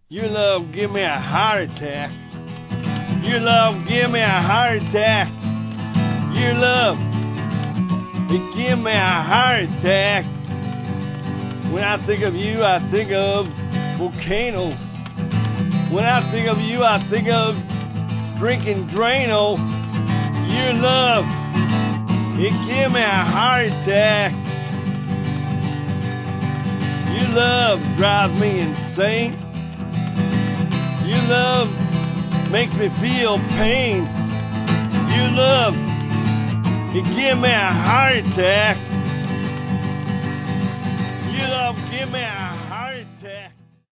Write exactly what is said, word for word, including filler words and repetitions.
Your love give me a heart attack. Your love give me a heart attack. Your love, it give me a heart attack. When I think of you, I think of volcanoes. When I think of you, I think of drinking Drano. Your love, it give me a heart attack. Your love drives me insane. Your love makes me feel pain. Your love, it give me a heart attack. Your love give me a